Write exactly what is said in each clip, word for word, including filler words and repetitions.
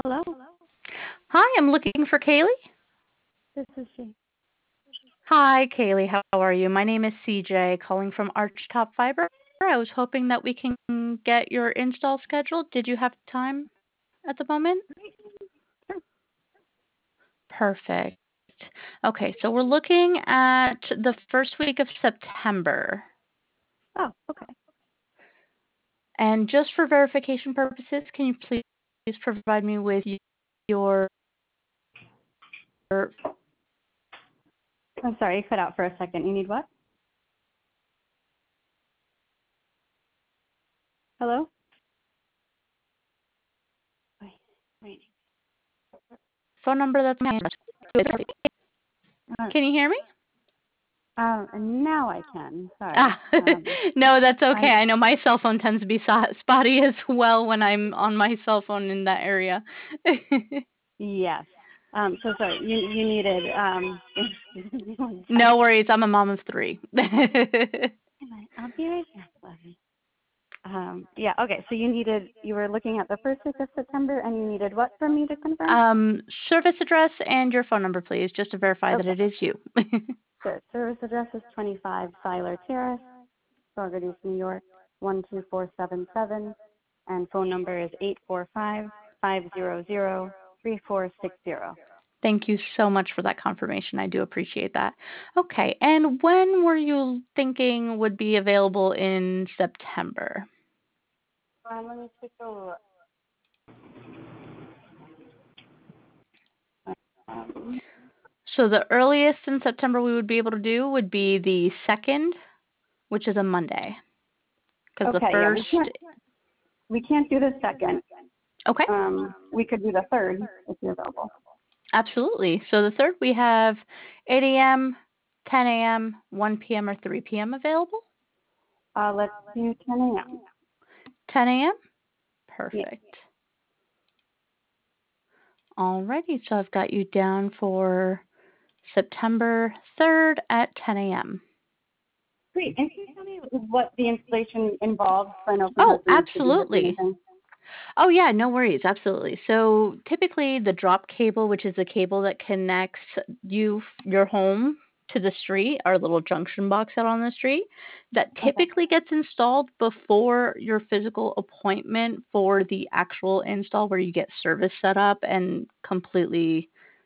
Hello, Hi, I'm looking for Kaylee. this is she. Hi, Kaylee. How are you? My name is C J, calling from Archtop Fiber. I was hoping that we can get your install scheduled. Did you have time at the moment? Sure. Perfect. Okay, so we're looking at the first week of September. Oh, okay. And just for verification purposes, can you please provide me with your I'm sorry, you cut out for a second. You need what? Hello? Wait, wait. phone number that's my Uh, Can you hear me? uh, now I can. Sorry. Ah, Um, no, that's okay. I I know my cell phone tends to be so- spotty as well when I'm on my cell phone in that area. yes. Um, so sorry. You you needed um. one No sec. worries. I'm a mom of three. I'll be right back, Lovey. Um, yeah. Okay. So you needed. You were looking at the first week of September, and you needed what from me to confirm? um, service address and your phone number, please, just to verify that Okay. it is you. Sure. Service address is twenty-five Siler Terrace, Saugerties, New York, one two four seven seven, and phone number is eight four five, five zero zero, three four six zero. Thank you so much for that confirmation. I do appreciate that. Okay, and when were you thinking would be available in September? Um, let me take a look. Um, So the earliest in September we would be able to do would be the second, which is a Monday. Because the okay, yeah, we first, can't we can't do the second. okay, Um, we could do the third if you're available. absolutely. So the third we have eight a.m., ten a.m., one p.m., or three p.m. available. Uh, let's do ten a.m. ten a.m. Yeah, Perfect. Alrighty, so I've got you down for September third at ten a.m. great. And can you tell me what the installation involves? I know Oh, sometimes we need to do different absolutely. things. Oh, yeah, no worries. Absolutely. So typically the drop cable, which is the cable that connects you, your home to the street, our little junction box out on the street, that Okay. typically gets installed before your physical appointment for the actual install where you get service set up and completely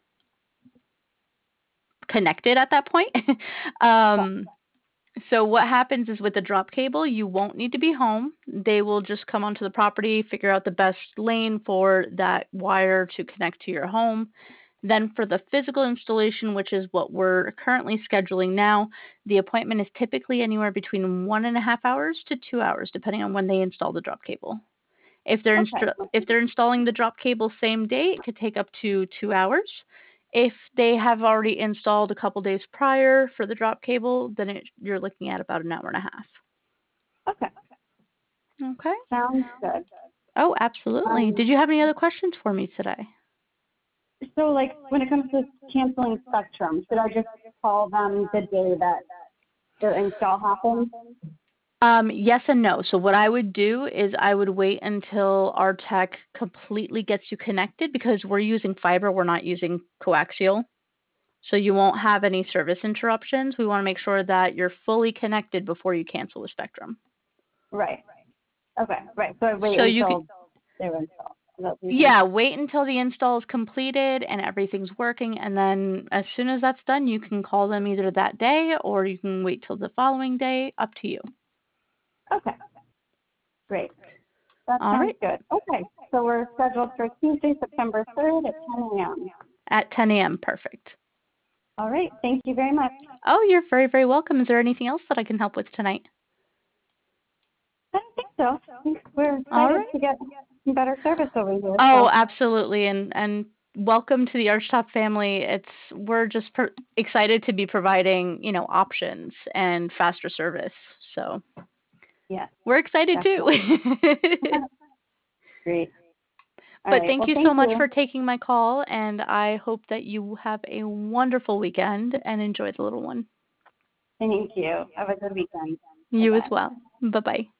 connected at that point. Yeah. um, So what happens is with the drop cable, you won't need to be home. They will just come onto the property, figure out the best lane for that wire to connect to your home. Then for the physical installation, which is what we're currently scheduling now, the appointment is typically anywhere between one and a half hours to two hours, depending on when they install the drop cable. If they're Okay. inst- if they're installing the drop cable same day, it could take up to two hours. If they have already installed a couple days prior for the drop cable, then it, you're looking at about an hour and a half. Okay. Okay. Sounds good. Oh, absolutely. Um, Did you have any other questions for me today? so like when it comes to canceling Spectrum, should I just call them the day that their install happens? Um, yes and no. So what I would do is I would wait until our tech completely gets you connected because we're using fiber, we're not using coaxial. So you won't have any service interruptions. We want to make sure that you're fully connected before you cancel the Spectrum. Right. Okay. Right. So I wait So you can, until they're installed. Is that what you're saying? yeah, wait until the install is completed and everything's working, and then as soon as that's done, you can call them either that day or you can wait till the following day. Up to you. Okay. Great. That All sounds right, good. Okay. So we're scheduled for Tuesday, September third at ten a.m. at ten a.m. Perfect. All right. Thank you very much. Oh, you're very, very welcome. Is there anything else that I can help with tonight? I don't think so. I think we're All excited right. to get some better service over here. Oh, So absolutely, and and welcome to the Archtop family. It's we're just pro- excited to be providing you know options and faster service. So yes, we're excited too. definitely. Great. All But right. thank Well, you so thank much you. for taking my call, and I hope that you have a wonderful weekend and enjoy the little one. Thank you. Have a good weekend. Bye You as bye. well. Bye bye.